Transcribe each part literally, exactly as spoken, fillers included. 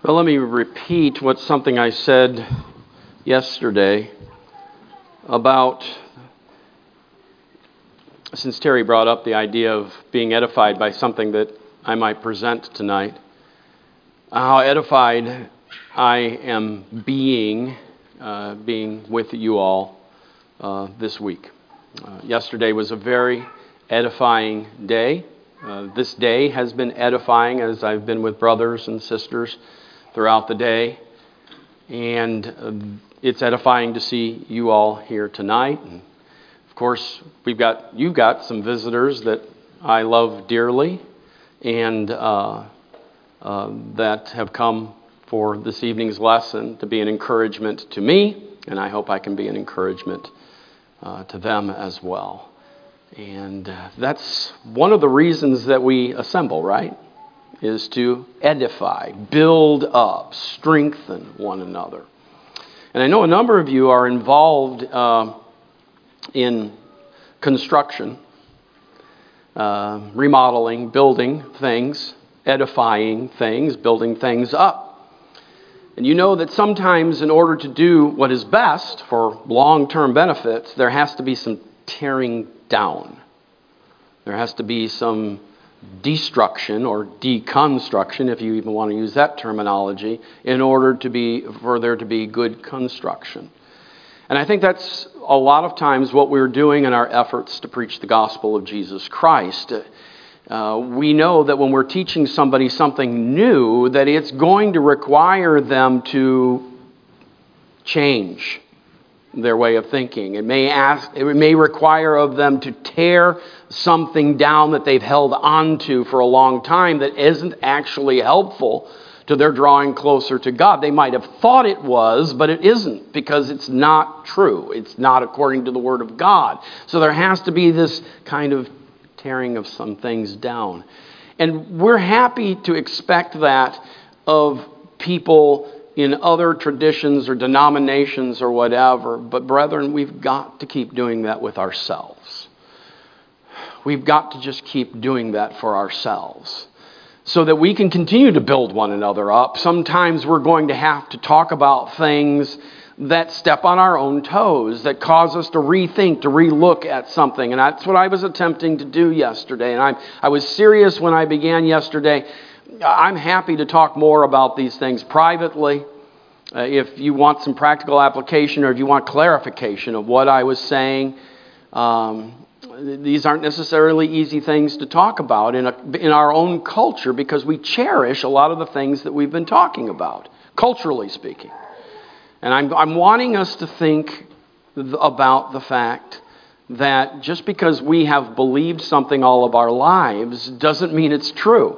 Well, let me repeat what's something I said yesterday about, since Terry brought up the idea of being edified by something that I might present tonight, how edified I am being, uh, being with you all uh, this week. Uh, yesterday was a very edifying day. Uh, this day has been edifying as I've been with brothers and sisters throughout the day, and uh, it's edifying to see you all here tonight. And of course, we've got you've got some visitors that I love dearly, and uh, uh, that have come for this evening's lesson to be an encouragement to me, and I hope I can be an encouragement uh, to them as well. And uh, that's one of the reasons that we assemble, right? Is to edify, build up, strengthen one another. And I know a number of you are involved uh, in construction, uh, remodeling, building things, edifying things, building things up. And you know that sometimes in order to do what is best for long-term benefits, there has to be some tearing down. There has to be some destruction or deconstruction, if you even want to use that terminology, in order to be for there to be good construction. And I think that's a lot of times what we're doing in our efforts to preach the gospel of Jesus Christ. Uh, we know that when we're teaching somebody something new, that it's going to require them to change their way of thinking. It may ask, it may require of them to tear something down that they've held onto for a long time that isn't actually helpful to their drawing closer to God. They might have thought it was, but it isn't, because it's not true. It's not according to the Word of God. So there has to be this kind of tearing of some things down. And we're happy to expect that of people in other traditions or denominations or whatever. But brethren, we've got to keep doing that with ourselves. We've got to just keep doing that for ourselves so that we can continue to build one another up. Sometimes we're going to have to talk about things that step on our own toes, that cause us to rethink, to relook at something. And that's what I was attempting to do yesterday. And I, I was serious when I began yesterday. I'm happy to talk more about these things privately. Uh, if you want some practical application or if you want clarification of what I was saying, um, these aren't necessarily easy things to talk about in, a, in our own culture, because we cherish a lot of the things that we've been talking about, culturally speaking. And I'm, I'm wanting us to think th- about the fact that just because we have believed something all of our lives doesn't mean it's true.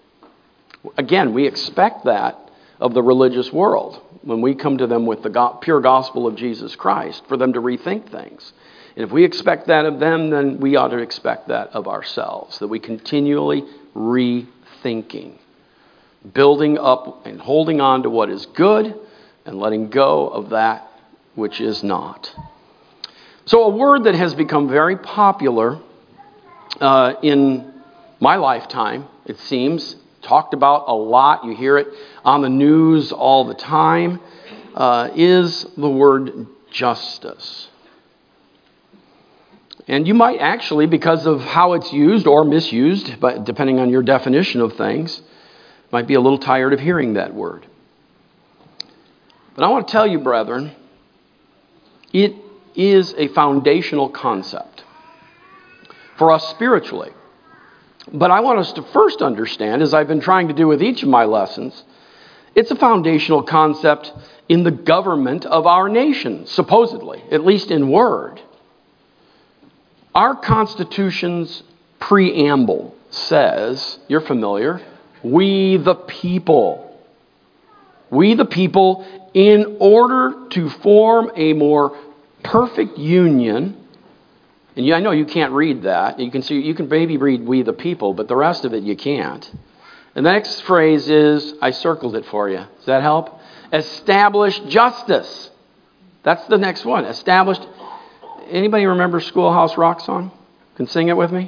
Again, we expect that of the religious world when we come to them with the go- pure gospel of Jesus Christ, for them to rethink things. And if we expect that of them, then we ought to expect that of ourselves, that we continually rethinking, building up and holding on to what is good and letting go of that which is not. So a word that has become very popular uh, in my lifetime, it seems, talked about a lot, you hear it on the news all the time, uh, is the word justice. And you might actually, because of how it's used or misused, but depending on your definition of things, might be a little tired of hearing that word. But I want to tell you, brethren, it is a foundational concept for us spiritually. But I want us to first understand, as I've been trying to do with each of my lessons, it's a foundational concept in the government of our nation, supposedly, at least in word. Our Constitution's preamble says, you're familiar, we the people. We the people, in order to form a more perfect union. And I know you can't read that. You can see, you can maybe read we the people, but the rest of it you can't. And the next phrase is, I circled it for you. Does that help? Establish justice. That's the next one. Established. Anybody remember Schoolhouse Rock song? Can sing it with me?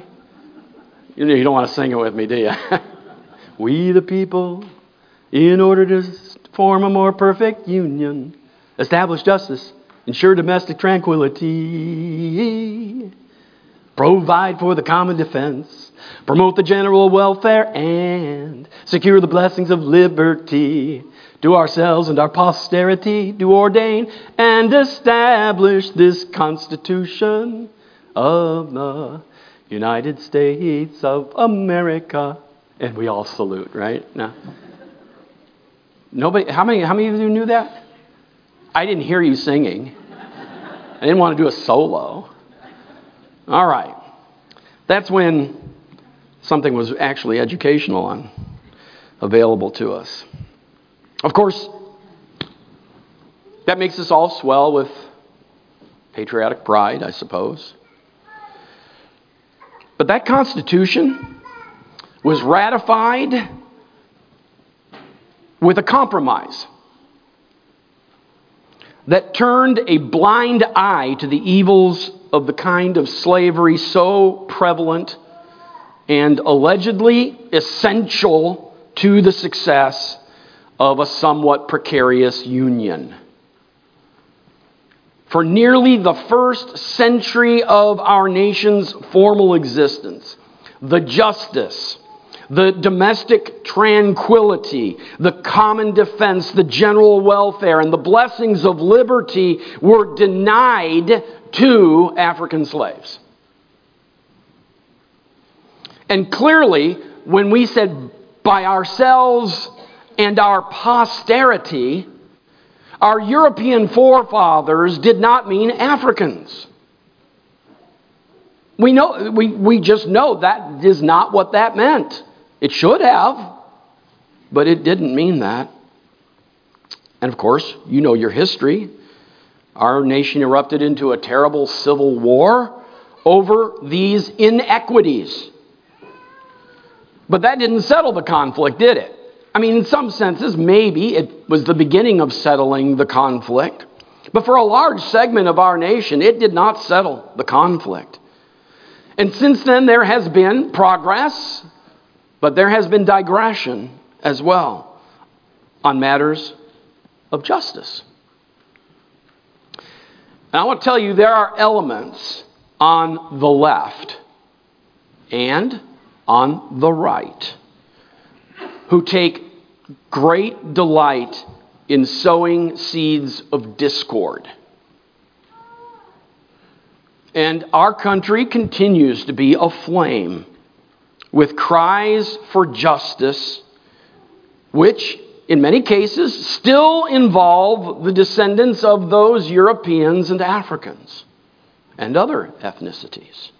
You don't want to sing it with me, do you? We the people, in order to form a more perfect union, establish justice, ensure domestic tranquility, provide for the common defense, promote the general welfare, and secure the blessings of liberty. To ourselves and our posterity do ordain and establish this Constitution of the United States of America. And we all salute, right? No. Nobody, how many, how many of you knew that? I didn't hear you singing. I didn't want to do a solo. All right. That's when something was actually educational and available to us. Of course, that makes us all swell with patriotic pride, I suppose. But that Constitution was ratified with a compromise that turned a blind eye to the evils of the kind of slavery so prevalent and allegedly essential to the success of a somewhat precarious union. For nearly the first century of our nation's formal existence, the justice, the domestic tranquility, the common defense, the general welfare, and the blessings of liberty were denied to African slaves. And clearly, when we said by ourselves and our posterity, our European forefathers did not mean Africans. We know, we, we just know that is not what that meant. It should have, but it didn't mean that. And of course, you know your history. Our nation erupted into a terrible civil war over these inequities. But that didn't settle the conflict, did it? I mean, in some senses, maybe it was the beginning of settling the conflict. But for a large segment of our nation, it did not settle the conflict. And since then, there has been progress, but there has been digression as well on matters of justice. And I want to tell you, there are elements on the left and on the right who take great delight in sowing seeds of discord. And our country continues to be aflame with cries for justice, which in many cases still involve the descendants of those Europeans and Africans and other ethnicities.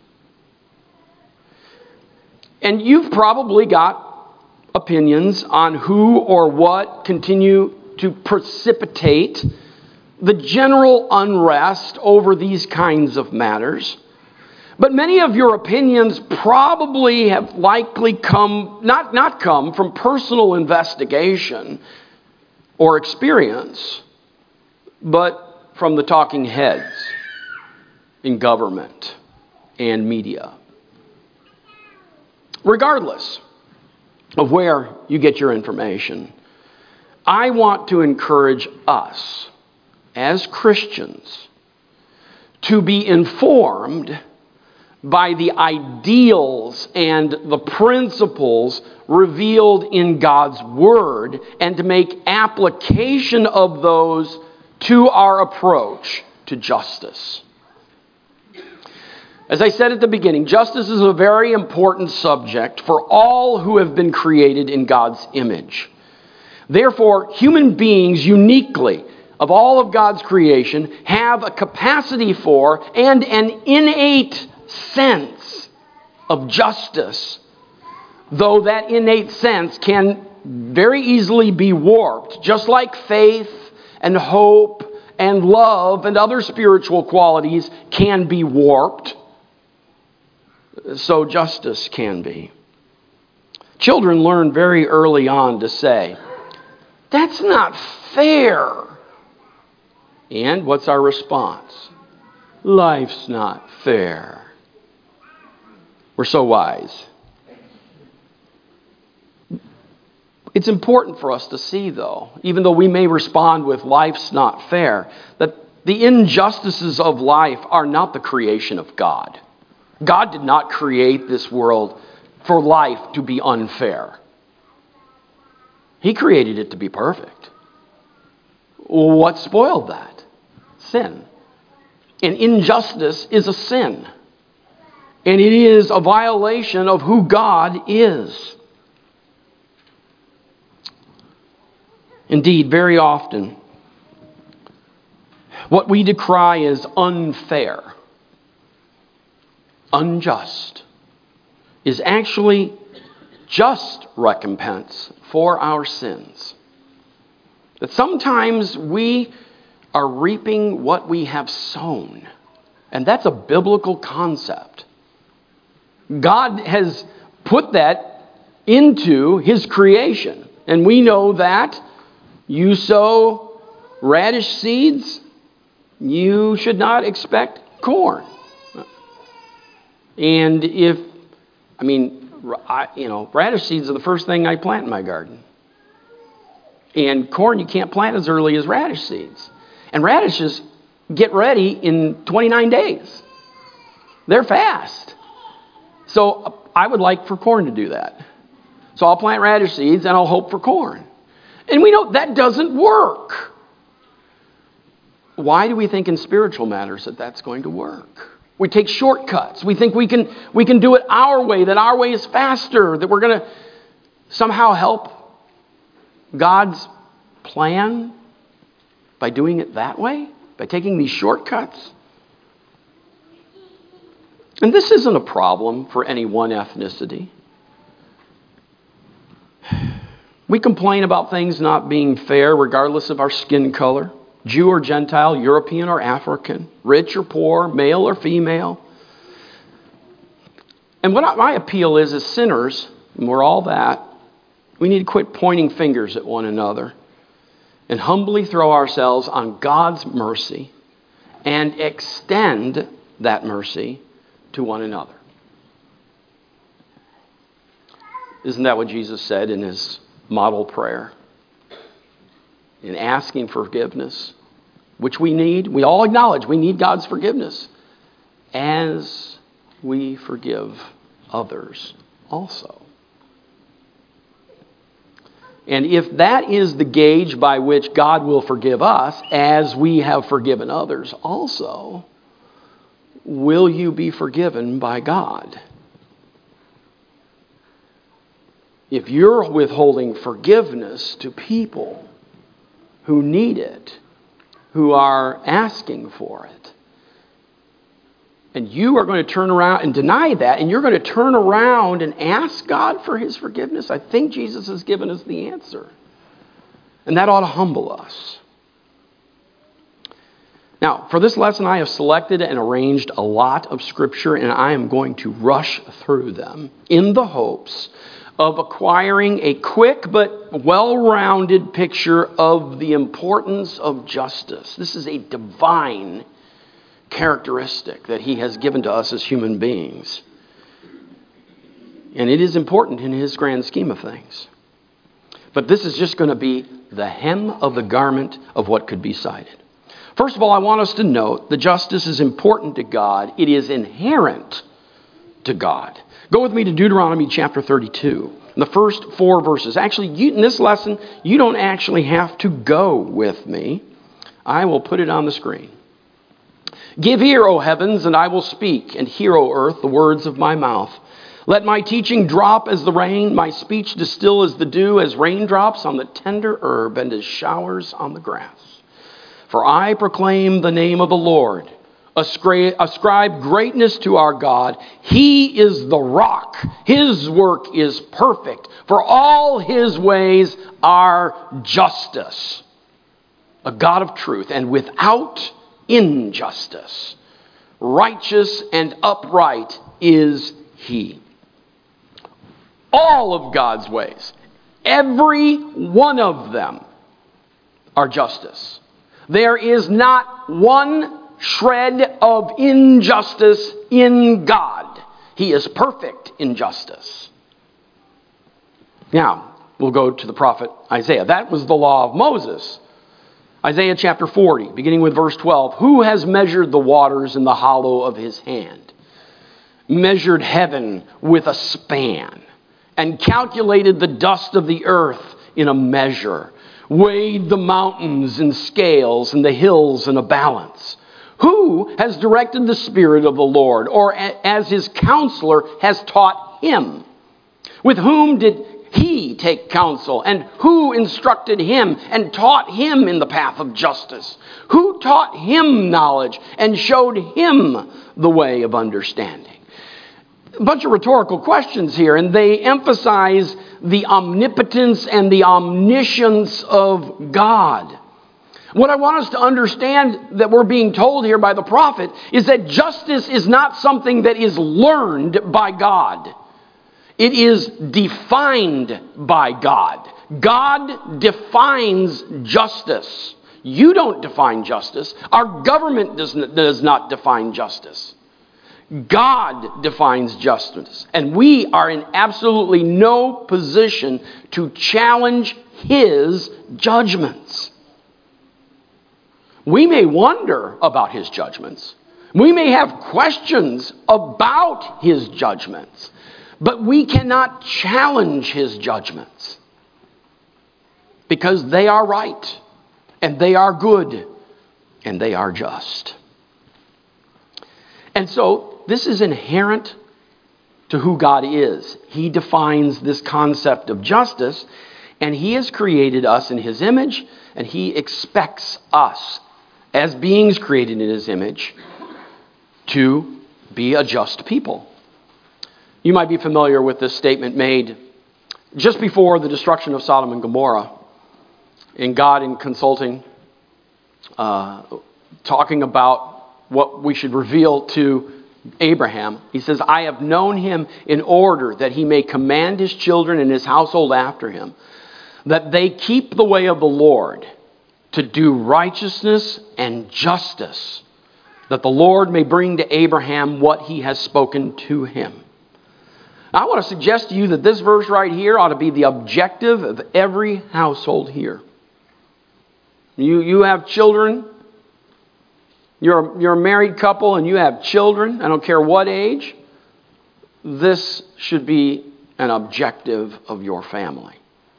And you've probably got opinions on who or what continue to precipitate the general unrest over these kinds of matters. But many of your opinions probably have likely come, not, not come from personal investigation or experience, but from the talking heads in government and media. Regardless of where you get your information, I want to encourage us as Christians to be informed by the ideals and the principles revealed in God's Word and to make application of those to our approach to justice. As I said at the beginning, justice is a very important subject for all who have been created in God's image. Therefore, human beings uniquely, of all of God's creation, have a capacity for and an innate sense of justice, though that innate sense can very easily be warped, just like faith and hope and love and other spiritual qualities can be warped. So justice can be. Children learn very early on to say, "That's not fair." And what's our response? "Life's not fair." We're so wise. It's important for us to see, though, even though we may respond with life's not fair, that the injustices of life are not the creation of God. God did not create this world for life to be unfair. He created it to be perfect. What spoiled that? Sin. And injustice is a sin. And it is a violation of who God is. Indeed, very often, what we decry is unfair, unjust, is actually just recompense for our sins. That sometimes we are reaping what we have sown. And that's a biblical concept. God has put that into His creation. And we know that you sow radish seeds, you should not expect corn. And if, I mean, I, you know, radish seeds are the first thing I plant in my garden. And corn you can't plant as early as radish seeds. And radishes get ready in twenty-nine days. They're fast. So I would like for corn to do that. So I'll plant radish seeds and I'll hope for corn. And we know that doesn't work. Why do we think in spiritual matters that that's going to work? We take shortcuts. We think we can we can do it our way, that our way is faster, that we're going to somehow help God's plan by doing it that way, by taking these shortcuts. And this isn't a problem for any one ethnicity. We complain about things not being fair regardless of our skin color, Jew or Gentile, European or African, rich or poor, male or female. And what my appeal is, as sinners, and we're all that, we need to quit pointing fingers at one another and humbly throw ourselves on God's mercy and extend that mercy to one another. Isn't that what Jesus said in His model prayer? In asking forgiveness, which we need, we all acknowledge we need God's forgiveness, as we forgive others also. And if that is the gauge by which God will forgive us, as we have forgiven others also, will you be forgiven by God? If you're withholding forgiveness to people who need it, who are asking for it, and you are going to turn around and deny that, and you're going to turn around and ask God for His forgiveness, I think Jesus has given us the answer. And that ought to humble us. Now, for this lesson, I have selected and arranged a lot of Scripture, and I am going to rush through them in the hopes of acquiring a quick but well-rounded picture of the importance of justice. This is a divine characteristic that He has given to us as human beings. And it is important in His grand scheme of things. But this is just going to be the hem of the garment of what could be cited. First of all, I want us to note that justice is important to God. It is inherent to God. Go with me to Deuteronomy chapter thirty-two. In the first four verses. Actually, you, in this lesson, you don't actually have to go with me. I will put it on the screen. Give ear, O heavens, and I will speak, and hear, O earth, the words of my mouth. Let my teaching drop as the rain, my speech distill as the dew, as raindrops on the tender herb, and as showers on the grass. For I proclaim the name of the Lord. Ascribe, ascribe greatness to our God. He is the rock. His work is perfect. For all His ways are justice. A God of truth, and without injustice. Righteous and upright is He. All of God's ways, every one of them, are justice. There is not one shred of injustice in God. He is perfect in justice. Now, We'll go to the prophet Isaiah. That was the law of Moses. Isaiah chapter forty, beginning with verse twelve. Who has measured the waters in the hollow of his hand, measured heaven with a span, and calculated the dust of the earth in a measure, weighed the mountains in scales and the hills in a balance? Who has directed the Spirit of the Lord, or as his counselor has taught him? With whom did he take counsel, and who instructed him and taught him in the path of justice? Who taught him knowledge and showed him the way of understanding? A bunch of rhetorical questions here, and they emphasize the omnipotence and the omniscience of God. What I want us to understand that we're being told here by the prophet is that justice is not something that is learned by God. It is defined by God. God defines justice. You don't define justice. Our government does not, does not define justice. God defines justice. And we are in absolutely no position to challenge his judgments. We may wonder about his judgments. We may have questions about his judgments. But we cannot challenge his judgments because they are right and they are good and they are just. And so this is inherent to who God is. He defines this concept of justice, and he has created us in his image, and he expects us as beings created in his image to be a just people. You might be familiar with this statement made just before the destruction of Sodom and Gomorrah, in God in consulting, uh, talking about what we should reveal to Abraham. He says, I have known him in order that he may command his children and his household after him, that they keep the way of the Lord, to do righteousness and justice, that the Lord may bring to Abraham what he has spoken to him. I want to suggest to you that this verse right here ought to be the objective of every household here. You, you have children. You're, you're a married couple and you have children. I don't care what age. This should be an objective of your family.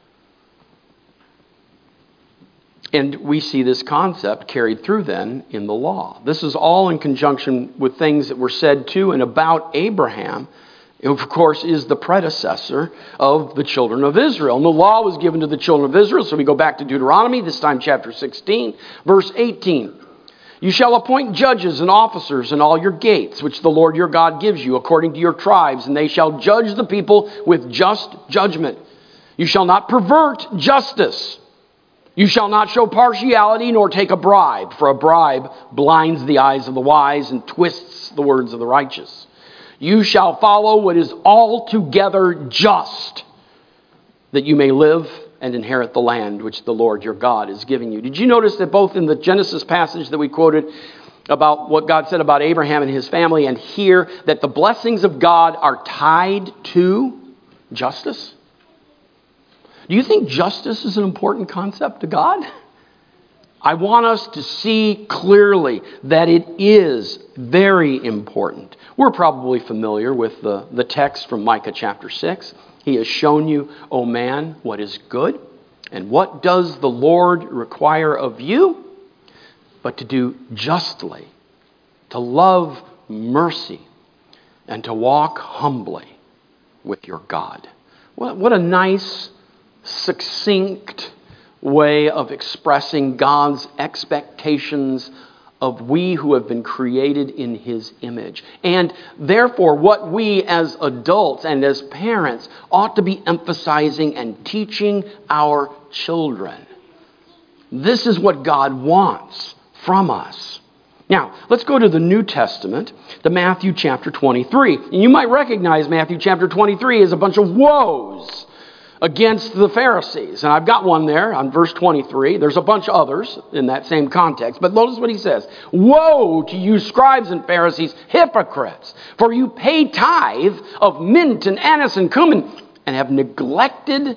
And we see this concept carried through then in the law. This is all in conjunction with things that were said to and about Abraham, who of course is the predecessor of the children of Israel. And the law was given to the children of Israel. So we go back to Deuteronomy, this time chapter sixteen, verse eighteen. You shall appoint judges and officers in all your gates, which the Lord your God gives you, according to your tribes, and they shall judge the people with just judgment. You shall not pervert justice. You shall not show partiality nor take a bribe, for a bribe blinds the eyes of the wise and twists the words of the righteous. You shall follow what is altogether just, that you may live and inherit the land which the Lord your God is giving you. Did you notice that both in the Genesis passage that we quoted about what God said about Abraham and his family, and here that the blessings of God are tied to justice? Do you think justice is an important concept to God? I want us to see clearly that it is very important. We're probably familiar with the, the text from Micah chapter six. He has shown you, O man, what is good. And what does the Lord require of you? But to do justly, to love mercy, and to walk humbly with your God. What, what a nice, succinct way of expressing God's expectations of we who have been created in his image. And therefore, what we as adults and as parents ought to be emphasizing and teaching our children. This is what God wants from us. Now, let's go to the New Testament, to Matthew chapter twenty-three. And you might recognize Matthew chapter twenty-three as a bunch of woes against the Pharisees. And I've got one there on verse twenty-three. There's a bunch of others in that same context. But notice what he says. Woe to you scribes and Pharisees, hypocrites! For you pay tithe of mint and anise and cumin, and have neglected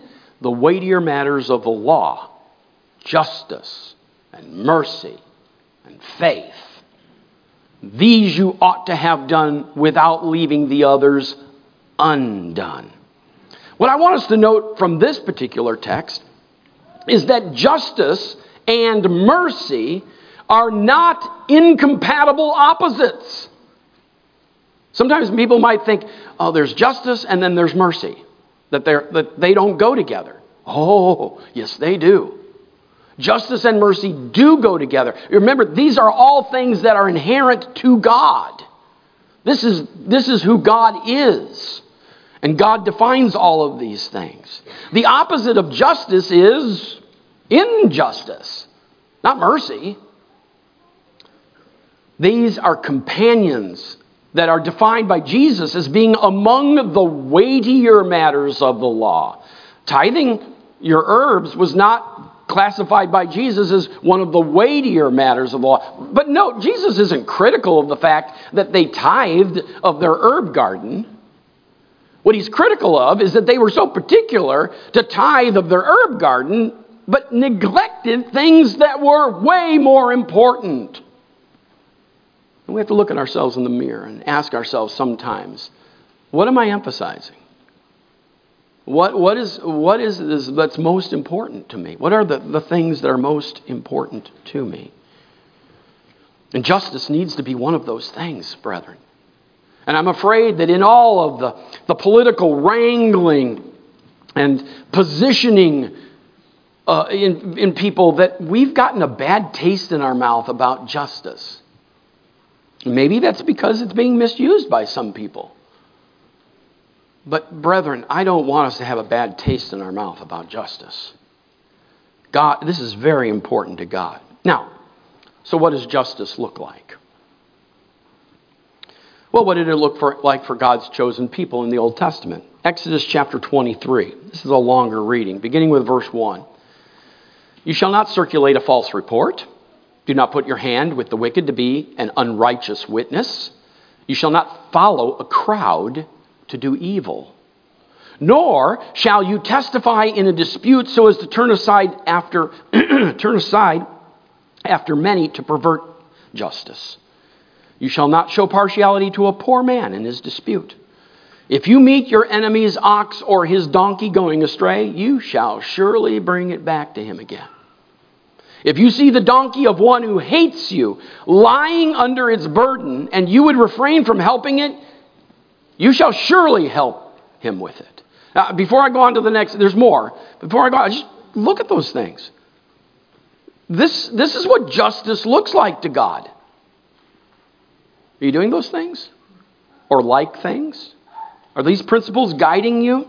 the weightier matters of the law, justice and mercy and faith. These you ought to have done without leaving the others undone. What I want us to note from this particular text is that justice and mercy are not incompatible opposites. Sometimes people might think, oh, there's justice and then there's mercy, that, they're, that they don't go together. Oh, yes, they do. Justice and mercy do go together. Remember, these are all things that are inherent to God. This is, this is who God is. And God defines all of these things. The opposite of justice is injustice, not mercy. These are companions that are defined by Jesus as being among the weightier matters of the law. Tithing your herbs was not classified by Jesus as one of the weightier matters of the law. But no, Jesus isn't critical of the fact that they tithed of their herb garden. What he's critical of is that they were so particular to tithe of their herb garden, but neglected things that were way more important. And we have to look at ourselves in the mirror and ask ourselves sometimes, what am I emphasizing? What, what is, what is this that's most important to me? What are the, the things that are most important to me? And justice needs to be one of those things, brethren. And I'm afraid that in all of the, the political wrangling and positioning uh, in, in people, that we've gotten a bad taste in our mouth about justice. Maybe that's because it's being misused by some people. But brethren, I don't want us to have a bad taste in our mouth about justice. God, this is very important to God. Now, so what does justice look like? Well, what did it look for, like for God's chosen people in the Old Testament? Exodus chapter twenty-three. This is a longer reading, beginning with verse one. You shall not circulate a false report. Do not put your hand with the wicked to be an unrighteous witness. You shall not follow a crowd to do evil. Nor shall you testify in a dispute so as to turn aside after turn aside after many to pervert justice. You shall not show partiality to a poor man in his dispute. If you meet your enemy's ox or his donkey going astray, you shall surely bring it back to him again. If you see the donkey of one who hates you lying under its burden, and you would refrain from helping it, you shall surely help him with it. Now, before I go on to the next, there's more. Before I go on, just look at those things. This, this is what justice looks like to God. Are you doing those things? Or like things? Are these principles guiding you?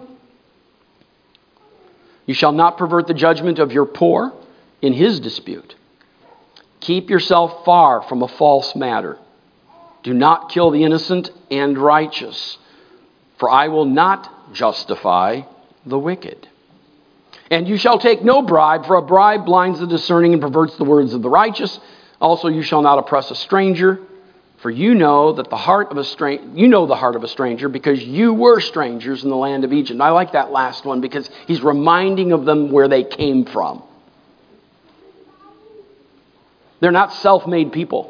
You shall not pervert the judgment of your poor in his dispute. Keep yourself far from a false matter. Do not kill the innocent and righteous, for I will not justify the wicked. And you shall take no bribe, for a bribe blinds the discerning and perverts the words of the righteous. Also, you shall not oppress a stranger, for you know that the heart of a stranger, you know the heart of a stranger, because you were strangers in the land of Egypt. And I like that last one because he's reminding of them where they came from. They're not self-made people.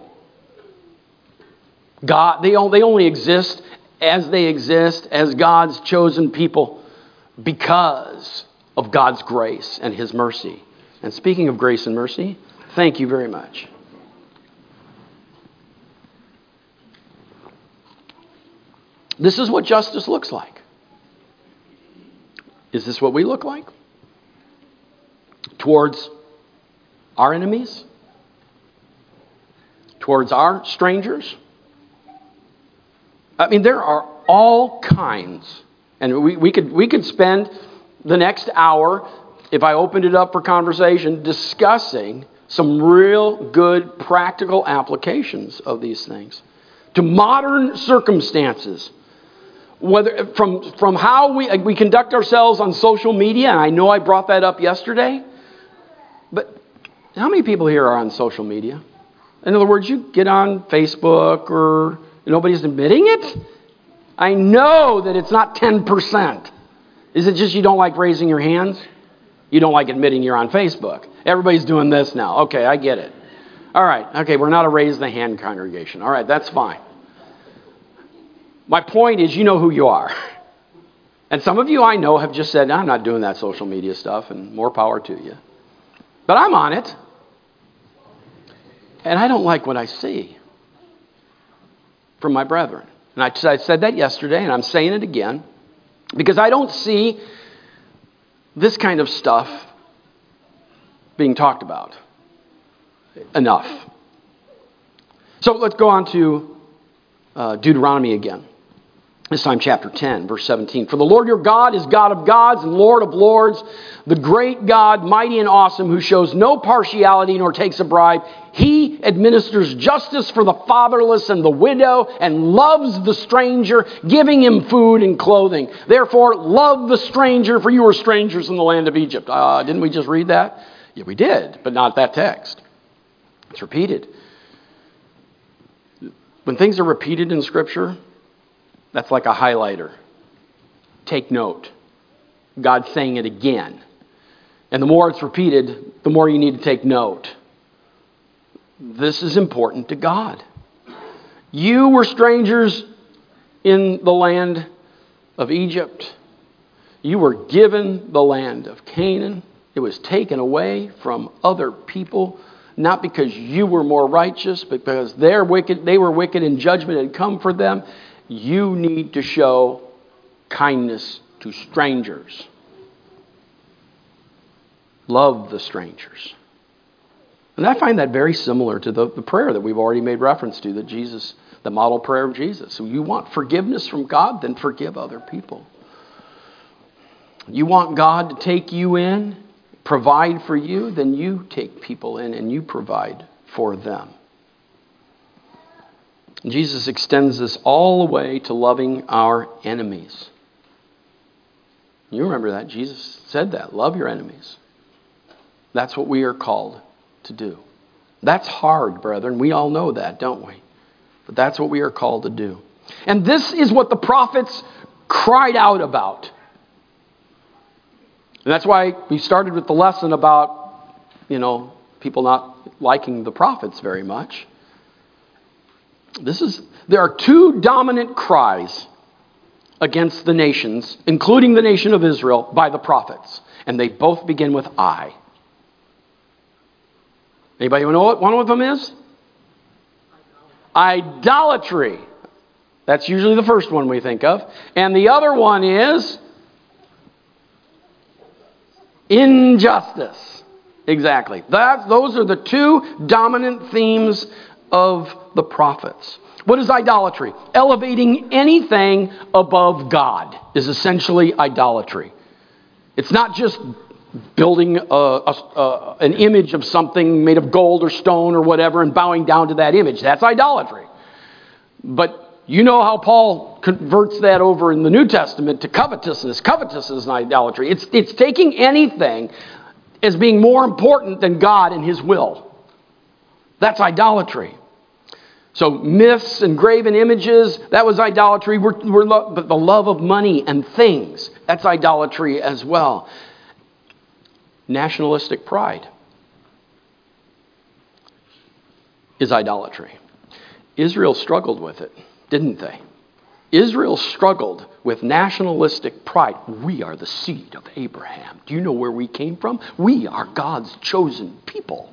God, they only, they only exist as they exist as God's chosen people because of God's grace and his mercy. And speaking of grace and mercy, thank you very much. This is what justice looks like. Is this what we look like? Towards our enemies? Towards our strangers? I mean, there are all kinds. And we, we could we could spend the next hour, if I opened it up for conversation, discussing some real good practical applications of these things to modern circumstances. Whether from from how we we conduct ourselves on social media, and I know I brought that up yesterday, but how many people here are on social media? In other words, you get on Facebook or nobody's admitting it? I know that it's not ten percent. Is it just you don't like raising your hands? You don't like admitting you're on Facebook. Everybody's doing this now. Okay, I get it. All right, okay, we're not a raise the hand congregation. All right, that's fine. My point is, you know who you are. And some of you I know have just said, I'm not doing that social media stuff, and more power to you. But I'm on it. And I don't like what I see from my brethren. And I, I said that yesterday, and I'm saying it again, because I don't see this kind of stuff being talked about enough. So let's go on to uh, Deuteronomy again. This time chapter ten, verse seventeen. For the Lord your God is God of gods and Lord of lords, the great God, mighty and awesome, who shows no partiality nor takes a bribe. He administers justice for the fatherless and the widow and loves the stranger, giving him food and clothing. Therefore, love the stranger, for you were strangers in the land of Egypt. Uh, didn't we just read that? Yeah, we did, but not that text. It's repeated. When things are repeated in Scripture, that's like a highlighter. Take note. God's saying it again. And the more it's repeated, the more you need to take note. This is important to God. You were strangers in the land of Egypt. You were given the land of Canaan. It was taken away from other people, not because you were more righteous, but because they're wicked, they were wicked and judgment had come for them. You need to show kindness to strangers. Love the strangers. And I find that very similar to the, the prayer that we've already made reference to, that Jesus, the model prayer of Jesus. So you want forgiveness from God, then forgive other people. You want God to take you in, provide for you, then you take people in and you provide for them. Jesus extends this all the way to loving our enemies. You remember that. Jesus said that. Love your enemies. That's what we are called to do. That's hard, brethren. We all know that, don't we? But that's what we are called to do. And this is what the prophets cried out about. And that's why we started with the lesson about, you know, people not liking the prophets very much. This is, there are two dominant cries against the nations, including the nation of Israel, by the prophets. And they both begin with I. Anybody know what one of them is? Idolatry. That's usually the first one we think of. And the other one is injustice. Exactly. That, those are the two dominant themes of the prophets. What is idolatry? Elevating anything above God is essentially idolatry. It's not just building a, a, a, an image of something made of gold or stone or whatever and bowing down to that image. That's idolatry. But you know how Paul converts that over in the New Testament to covetousness. Covetousness is an idolatry. It's, it's taking anything as being more important than God and His will. That's idolatry. So myths and graven images, that was idolatry. We're, we're lo- but the love of money and things, that's idolatry as well. Nationalistic pride is idolatry. Israel struggled with it, didn't they? Israel struggled with nationalistic pride. We are the seed of Abraham. Do you know where we came from? We are God's chosen people.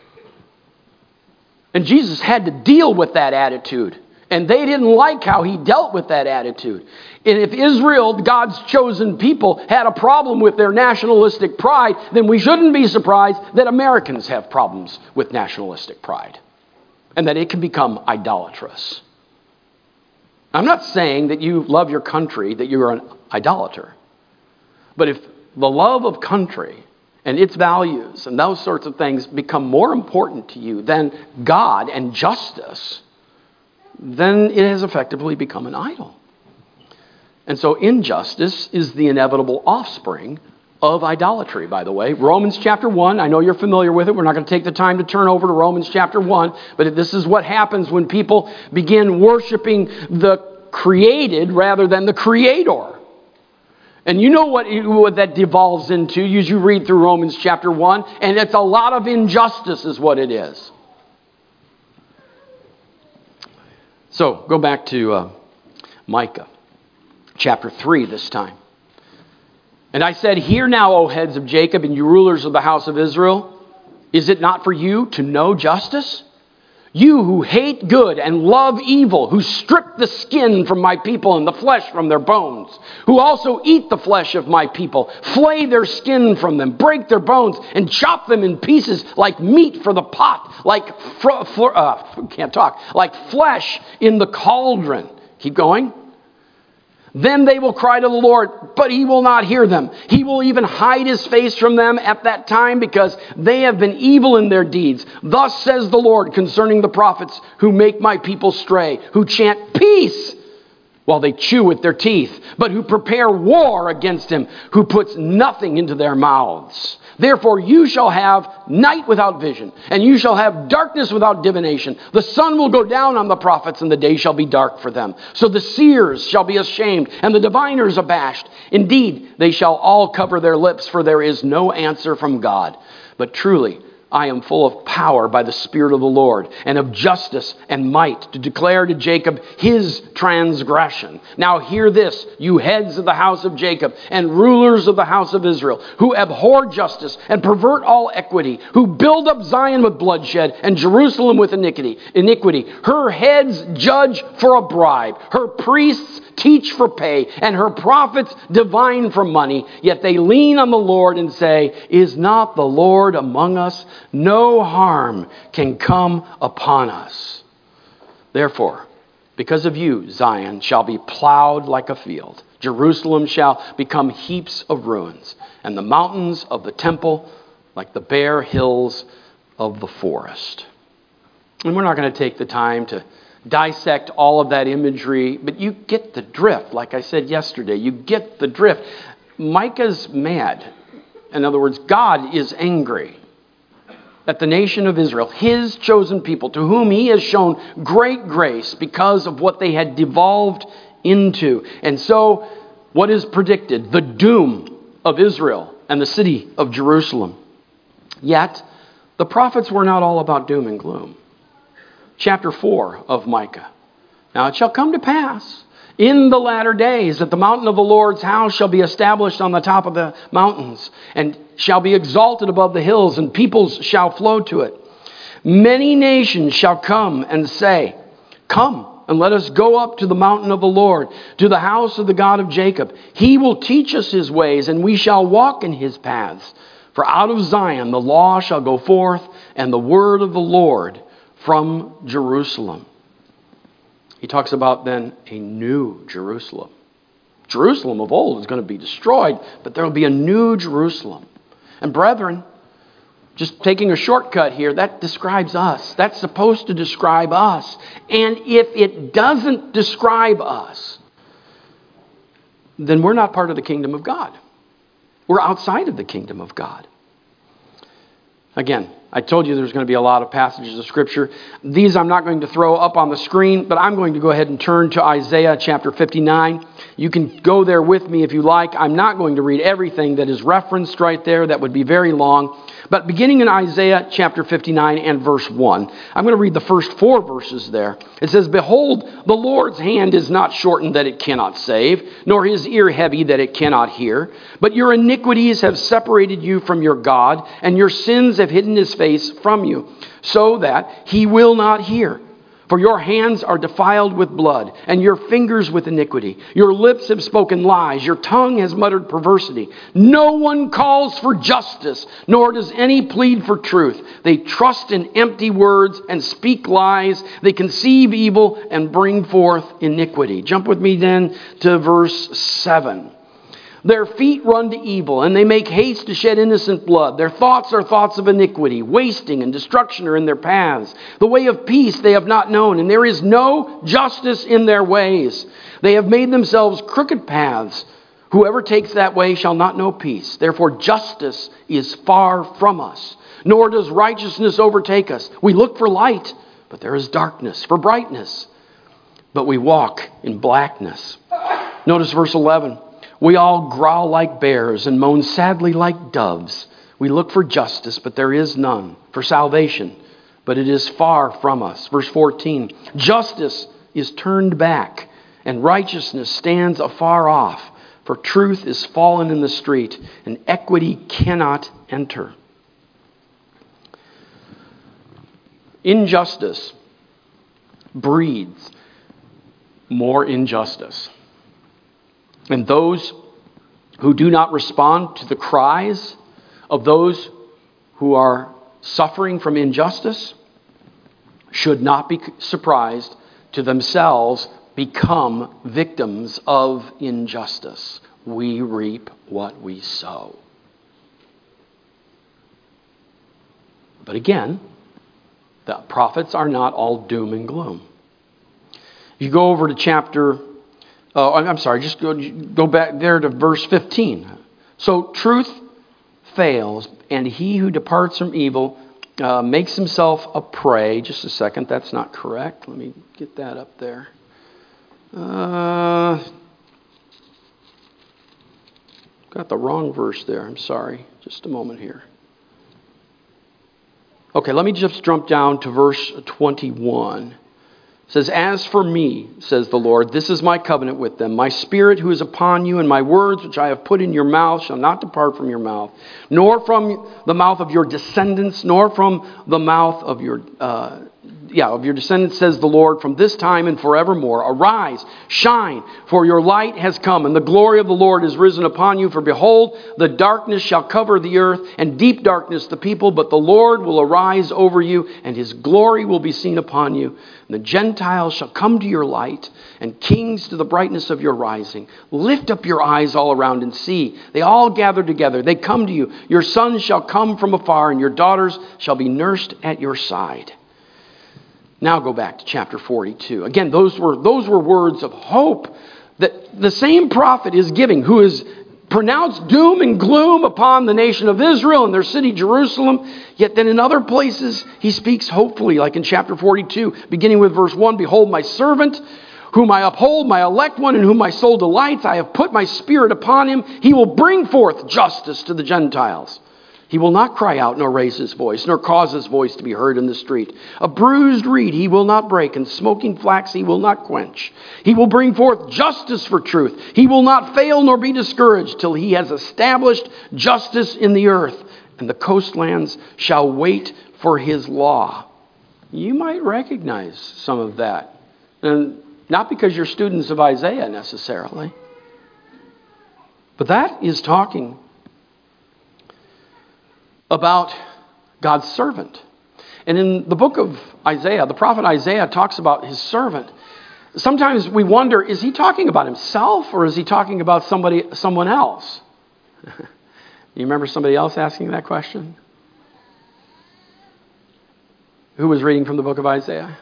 And Jesus had to deal with that attitude. And they didn't like how he dealt with that attitude. And if Israel, God's chosen people, had a problem with their nationalistic pride, then we shouldn't be surprised that Americans have problems with nationalistic pride. And that it can become idolatrous. I'm not saying that you love your country, that you're an idolater. But if the love of country and its values and those sorts of things become more important to you than God and justice, then it has effectively become an idol. And so injustice is the inevitable offspring of idolatry, by the way. Romans chapter one, I know you're familiar with it. We're not going to take the time to turn over to Romans chapter one, but this is what happens when people begin worshiping the created rather than the creator. And you know what, what that devolves into as you read through Romans chapter one. And it's a lot of injustice is what it is. So, go back to uh, Micah chapter three this time. And I said, hear now, O heads of Jacob, and you rulers of the house of Israel. Is it not for you to know justice? You who hate good and love evil, who strip the skin from my people and the flesh from their bones, who also eat the flesh of my people, flay their skin from them, break their bones, and chop them in pieces like meat for the pot, like fr- fr- uh, can't talk, like flesh in the cauldron. Keep going. Then they will cry to the Lord, but he will not hear them. He will even hide his face from them at that time because they have been evil in their deeds. Thus says the Lord concerning the prophets who make my people stray, who chant peace while they chew with their teeth, but who prepare war against him, who puts nothing into their mouths. Therefore you shall have night without vision, and you shall have darkness without divination. The sun will go down on the prophets, and the day shall be dark for them. So the seers shall be ashamed, and the diviners abashed. Indeed, they shall all cover their lips, for there is no answer from God. But truly, I am full of power by the Spirit of the Lord, and of justice and might, to declare to Jacob his transgression. Now hear this, you heads of the house of Jacob, and rulers of the house of Israel, who abhor justice and pervert all equity, who build up Zion with bloodshed and Jerusalem with iniquity. Iniquity. Her heads judge for a bribe, her priests teach for pay, and her prophets divine for money. Yet they lean on the Lord and say, is not the Lord among us? No harm can come upon us. Therefore, because of you, Zion shall be plowed like a field. Jerusalem shall become heaps of ruins, and the mountains of the temple like the bare hills of the forest. And we're not going to take the time to dissect all of that imagery, but you get the drift. Like I said yesterday, you get the drift. Micah's mad. In other words, God is angry that the nation of Israel, his chosen people, to whom he has shown great grace because of what they had devolved into. And so, what is predicted? The doom of Israel and the city of Jerusalem. Yet, the prophets were not all about doom and gloom. Chapter four of Micah. Now it shall come to pass in the latter days that the mountain of the Lord's house shall be established on the top of the mountains, and shall be exalted above the hills, and peoples shall flow to it. Many nations shall come and say, come, and let us go up to the mountain of the Lord, to the house of the God of Jacob. He will teach us his ways, and we shall walk in his paths. For out of Zion the law shall go forth, and the word of the Lord from Jerusalem. He talks about then a new Jerusalem. Jerusalem of old is going to be destroyed, but there will be a new Jerusalem. And brethren, just taking a shortcut here, that describes us. That's supposed to describe us. And if it doesn't describe us, then we're not part of the kingdom of God. We're outside of the kingdom of God. Again, I told you there's going to be a lot of passages of Scripture. These I'm not going to throw up on the screen, but I'm going to go ahead and turn to Isaiah chapter fifty-nine. You can go there with me if you like. I'm not going to read everything that is referenced right there. That would be very long. But beginning in Isaiah chapter fifty-nine and verse one, I'm going to read the first four verses there. It says, behold, the Lord's hand is not shortened that it cannot save, nor his ear heavy that it cannot hear. But your iniquities have separated you from your God, and your sins have hidden his face from you, so that he will not hear. For your hands are defiled with blood, and your fingers with iniquity. Your lips have spoken lies. Your tongue has muttered perversity. No one calls for justice, nor does any plead for truth. They trust in empty words and speak lies. They conceive evil and bring forth iniquity. Jump with me then to verse seven. Their feet run to evil, and they make haste to shed innocent blood. Their thoughts are thoughts of iniquity. Wasting and destruction are in their paths. The way of peace they have not known, and there is no justice in their ways. They have made themselves crooked paths. Whoever takes that way shall not know peace. Therefore justice is far from us, nor does righteousness overtake us. We look for light, but there is darkness, for brightness, but we walk in blackness. Notice verse eleven. We all growl like bears and moan sadly like doves. We look for justice, but there is none. For salvation, but it is far from us. Verse fourteen, justice is turned back, and righteousness stands afar off. For truth is fallen in the street, and equity cannot enter. Injustice breeds more injustice. And those who do not respond to the cries of those who are suffering from injustice should not be surprised to themselves become victims of injustice. We reap what we sow. But again, the prophets are not all doom and gloom. You go over to chapter, uh, I'm sorry, just go, go back there to verse fifteen. So truth fails, and he who departs from evil uh, makes himself a prey. Just a second, that's not correct. Let me get that up there. Uh, got the wrong verse there. I'm sorry. Just a moment here. Okay, let me just jump down to verse twenty-one. It says, as for me, says the Lord, this is my covenant with them. My spirit who is upon you and my words which I have put in your mouth shall not depart from your mouth, nor from the mouth of your descendants, nor from the mouth of your uh, yeah, of your descendants, says the Lord, from this time and forevermore. Arise, shine, for your light has come, and the glory of the Lord is risen upon you. For behold, the darkness shall cover the earth, and deep darkness the people, but the Lord will arise over you, and his glory will be seen upon you. And the Gentiles shall come to your light, and kings to the brightness of your rising. Lift up your eyes all around and see. They all gather together. They come to you. Your sons shall come from afar, and your daughters shall be nursed at your side. Now go back to chapter forty-two. Again, those were those were words of hope that the same prophet is giving, who is pronounced doom and gloom upon the nation of Israel and their city Jerusalem. Yet then in other places he speaks hopefully, like in chapter forty-two, beginning with verse one, behold my servant, whom I uphold, my elect one, in whom my soul delights. I have put my spirit upon him. He will bring forth justice to the Gentiles. He will not cry out nor raise his voice, nor cause his voice to be heard in the street. A bruised reed he will not break, and smoking flax he will not quench. He will bring forth justice for truth. He will not fail nor be discouraged till he has established justice in the earth, and the coastlands shall wait for his law. You might recognize some of that. And not because you're students of Isaiah necessarily, but that is talking about God's servant. And in the book of Isaiah, the prophet Isaiah talks about his servant. Sometimes we wonder, is he talking about himself or is he talking about somebody, someone else? You remember somebody else asking that question? Who was reading from the book of Isaiah?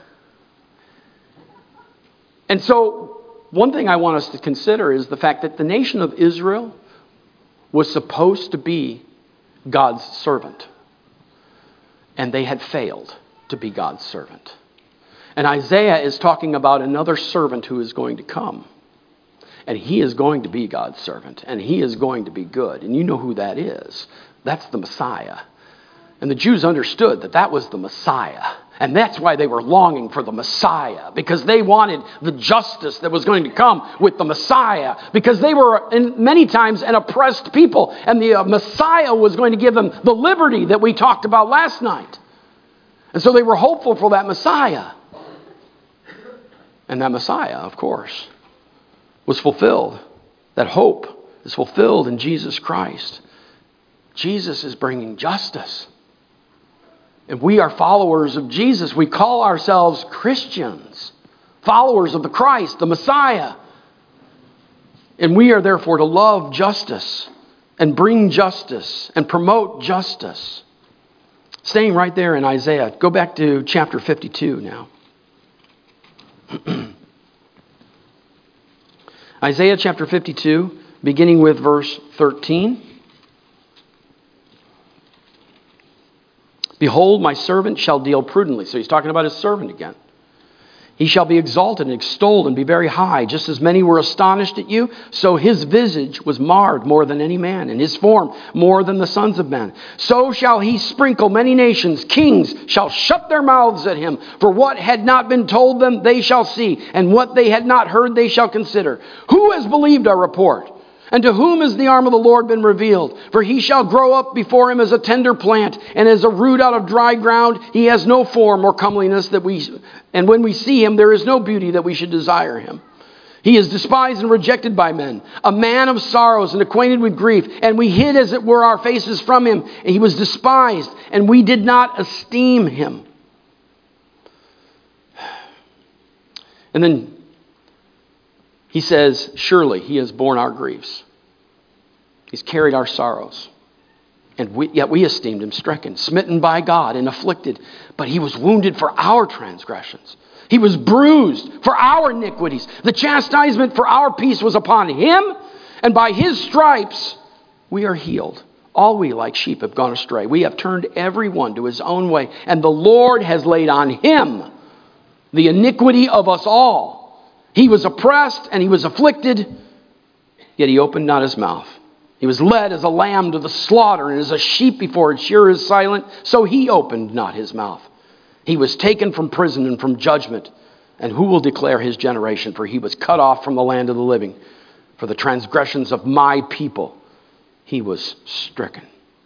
And so, one thing I want us to consider is the fact that the nation of Israel was supposed to be God's servant. And they had failed to be God's servant. And Isaiah is talking about another servant who is going to come. And he is going to be God's servant. And he is going to be good. And you know who that is. That's the Messiah. And the Jews understood that that was the Messiah. And that's why they were longing for the Messiah. Because they wanted the justice that was going to come with the Messiah. Because they were in many times an oppressed people. And the uh, Messiah was going to give them the liberty that we talked about last night. And so they were hopeful for that Messiah. And that Messiah, of course, was fulfilled. That hope is fulfilled in Jesus Christ. Jesus is bringing justice. And we are followers of Jesus. We call ourselves Christians, followers of the Christ, the Messiah. And we are therefore to love justice and bring justice and promote justice. Staying right there in Isaiah, go back to chapter fifty-two now. Isaiah chapter fifty-two, beginning with verse thirteen. Behold, my servant shall deal prudently. So he's talking about his servant again. He shall be exalted and extolled and be very high. Just as many were astonished at you, so his visage was marred more than any man, and his form more than the sons of men. So shall he sprinkle many nations. Kings shall shut their mouths at him. For what had not been told them, they shall see, and what they had not heard, they shall consider. Who has believed our report? And to whom has the arm of the Lord been revealed? For he shall grow up before him as a tender plant, and as a root out of dry ground. He has no form or comeliness that we, and when we see him, there is no beauty that we should desire him. He is despised and rejected by men, a man of sorrows and acquainted with grief. And we hid, as it were, our faces from him. And he was despised, and we did not esteem him. And then he says, surely he has borne our griefs. He's carried our sorrows. And we, yet we esteemed him stricken, smitten by God, and afflicted. But he was wounded for our transgressions. He was bruised for our iniquities. The chastisement for our peace was upon him. And by his stripes we are healed. All we like sheep have gone astray. We have turned every one to his own way. And the Lord has laid on him the iniquity of us all. He was oppressed and he was afflicted, yet he opened not his mouth. He was led as a lamb to the slaughter, and as a sheep before its shearer is silent, so he opened not his mouth. He was taken from prison and from judgment, and who will declare his generation? For he was cut off from the land of the living. For the transgressions of my people he was stricken.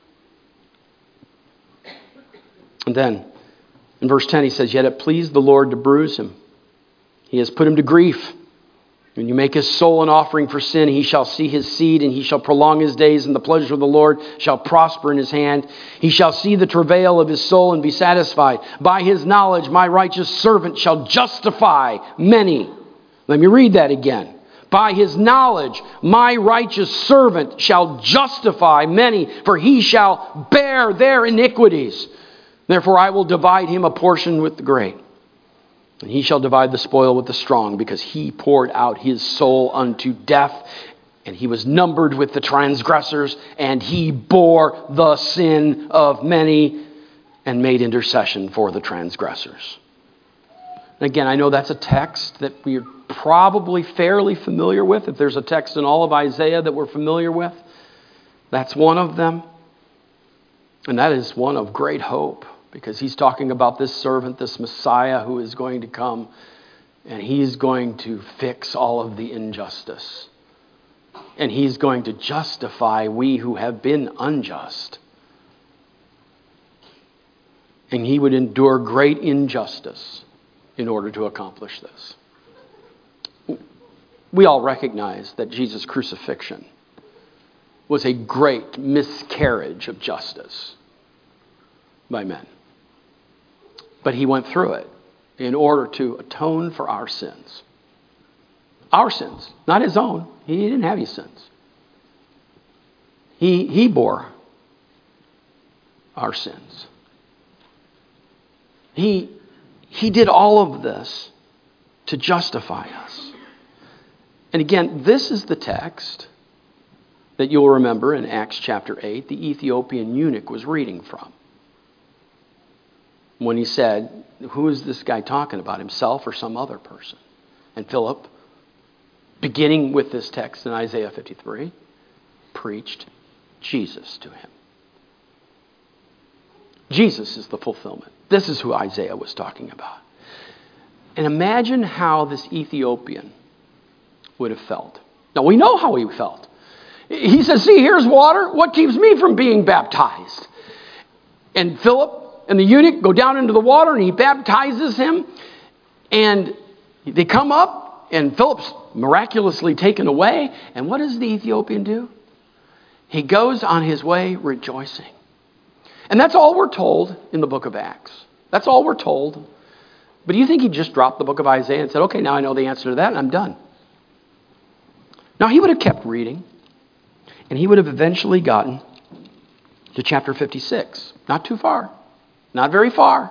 And then in verse ten he says, yet it pleased the Lord to bruise him. He has put him to grief. When you make his soul an offering for sin, he shall see his seed, and he shall prolong his days, and the pleasure of the Lord shall prosper in his hand. He shall see the travail of his soul and be satisfied. By his knowledge, my righteous servant shall justify many. Let me read that again. By his knowledge, my righteous servant shall justify many, for he shall bear their iniquities. Therefore, I will divide him a portion with the great. And he shall divide the spoil with the strong, because he poured out his soul unto death, and he was numbered with the transgressors, and he bore the sin of many and made intercession for the transgressors. And again, I know that's a text that we're probably fairly familiar with. If there's a text in all of Isaiah that we're familiar with, that's one of them. And that is one of great hope. Because he's talking about this servant, this Messiah who is going to come, and he's going to fix all of the injustice. And he's going to justify we who have been unjust. And he would endure great injustice in order to accomplish this. We all recognize that Jesus' crucifixion was a great miscarriage of justice by men. But he went through it in order to atone for our sins. Our sins, not his own. He didn't have any sins. He, he bore our sins. He, he did all of this to justify us. And again, this is the text that you'll remember in Acts chapter eight, the Ethiopian eunuch was reading from. When he said, who is this guy talking about, himself or some other person? And Philip, beginning with this text in Isaiah fifty-three, preached Jesus to him. Jesus is the fulfillment. This is who Isaiah was talking about. And imagine how this Ethiopian would have felt. Now, we know how he felt. He says, see, here's water. What keeps me from being baptized? And Philip and the eunuch go down into the water, and he baptizes him. And they come up, and Philip's miraculously taken away. And what does the Ethiopian do? He goes on his way rejoicing. And that's all we're told in the book of Acts. That's all we're told. But do you think he just dropped the book of Isaiah and said, okay, now I know the answer to that, and I'm done? Now, he would have kept reading, and he would have eventually gotten to chapter fifty-six. Not too far. Not very far.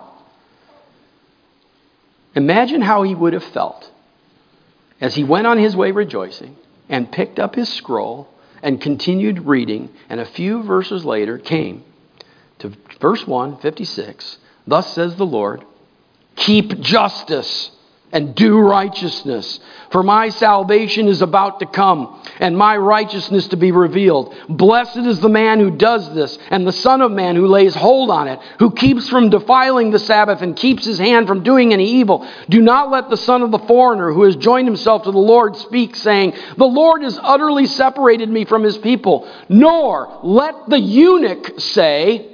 Imagine how he would have felt as he went on his way rejoicing and picked up his scroll and continued reading, and a few verses later came to verse one, fifty-six. Thus says the Lord, keep justice and do righteousness. For my salvation is about to come, and my righteousness to be revealed. Blessed is the man who does this, and the Son of Man who lays hold on it, who keeps from defiling the Sabbath and keeps his hand from doing any evil. Do not let the son of the foreigner who has joined himself to the Lord speak, saying, the Lord has utterly separated me from his people. Nor let the eunuch say,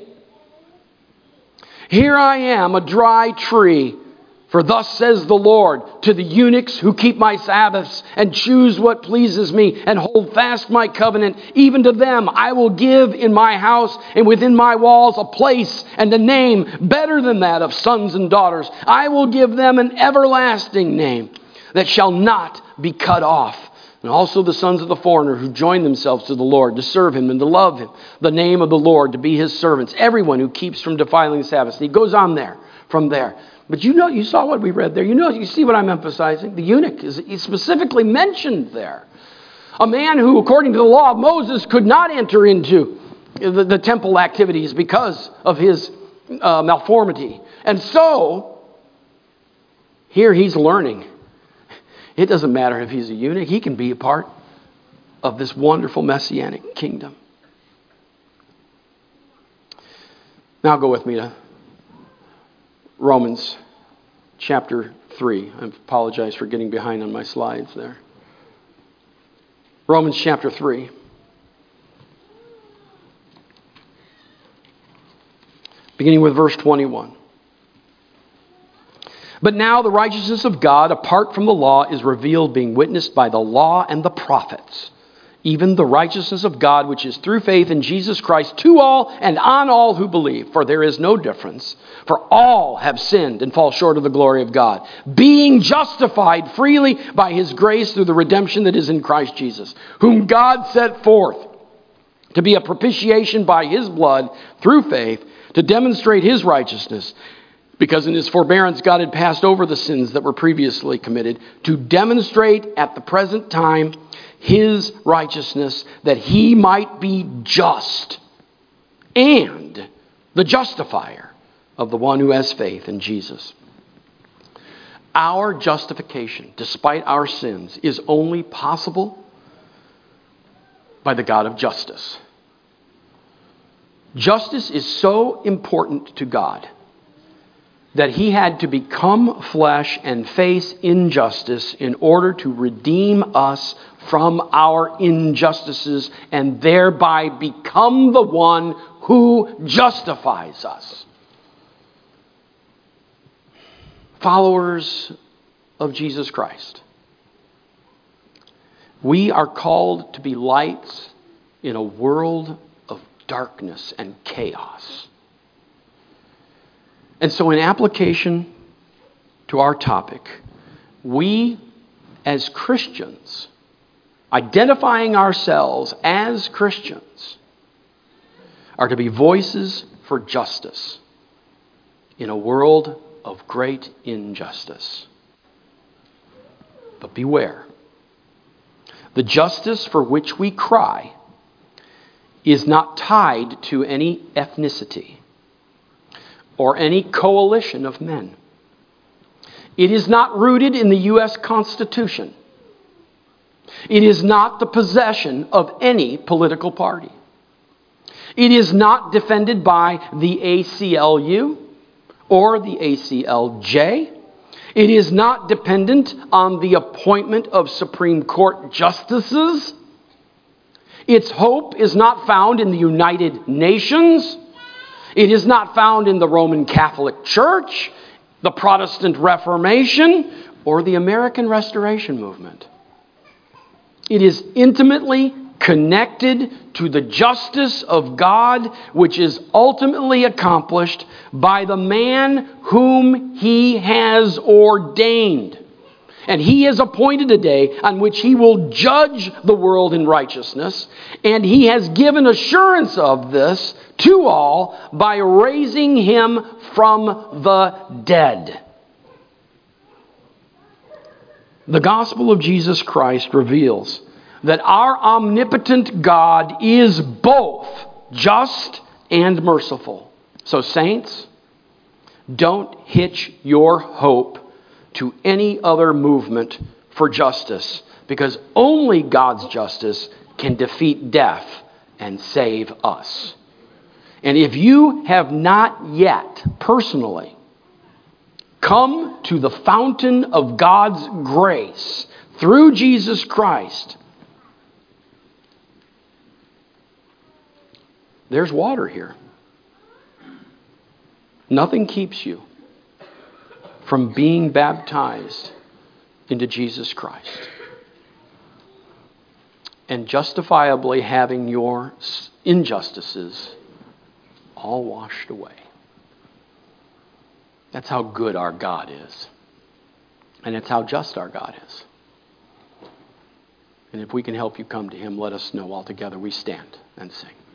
here I am, a dry tree. For thus says the Lord to the eunuchs who keep my Sabbaths and choose what pleases me and hold fast my covenant, even to them I will give in my house and within my walls a place and a name better than that of sons and daughters. I will give them an everlasting name that shall not be cut off. And also the sons of the foreigner who join themselves to the Lord to serve him and to love him, the name of the Lord, to be his servants. Everyone who keeps from defiling the Sabbath. And he goes on there, from there. But you know, you saw what we read there. You know, you see what I'm emphasizing. The eunuch is he's specifically mentioned there. A man who, according to the law of Moses, could not enter into the, the temple activities because of his uh, malformity. And so, here he's learning. It doesn't matter if he's a eunuch. He can be a part of this wonderful messianic kingdom. Now go with me to Romans chapter three. I apologize for getting behind on my slides there. Romans chapter three. Beginning with verse twenty-one. But now the righteousness of God apart from the law is revealed, being witnessed by the law and the prophets. Even the righteousness of God, which is through faith in Jesus Christ, to all and on all who believe. For there is no difference. For all have sinned and fall short of the glory of God, being justified freely by his grace through the redemption that is in Christ Jesus, whom God set forth to be a propitiation by his blood through faith, to demonstrate his righteousness. Because in his forbearance God had passed over the sins that were previously committed, to demonstrate at the present time his righteousness, that he might be just and the justifier of the one who has faith in Jesus. Our justification, despite our sins, is only possible by the God of justice. Justice is so important to God that he had to become flesh and face injustice in order to redeem us from our injustices and thereby become the one who justifies us. Followers of Jesus Christ, we are called to be lights in a world of darkness and chaos. And so in application to our topic, we as Christians, identifying ourselves as Christians, are to be voices for justice in a world of great injustice. But beware. The justice for which we cry is not tied to any ethnicity or any coalition of men. It is not rooted in the U S Constitution. It is not the possession of any political party. It is not defended by the A C L U or the A C L J. It is not dependent on the appointment of Supreme Court justices. Its hope is not found in the United Nations. It is not found in the Roman Catholic Church, the Protestant Reformation, or the American Restoration Movement. It is intimately connected to the justice of God, which is ultimately accomplished by the man whom he has ordained. And he has appointed a day on which he will judge the world in righteousness. And he has given assurance of this to all by raising him from the dead. The gospel of Jesus Christ reveals that our omnipotent God is both just and merciful. So saints, don't hitch your hope to any other movement for justice, because only God's justice can defeat death and save us. And if you have not yet personally come to the fountain of God's grace through Jesus Christ, there's water here. Nothing keeps you from being baptized into Jesus Christ and justifiably having your injustices all washed away. That's how good our God is. And it's how just our God is. And if we can help you come to Him, let us know. All together we stand and sing.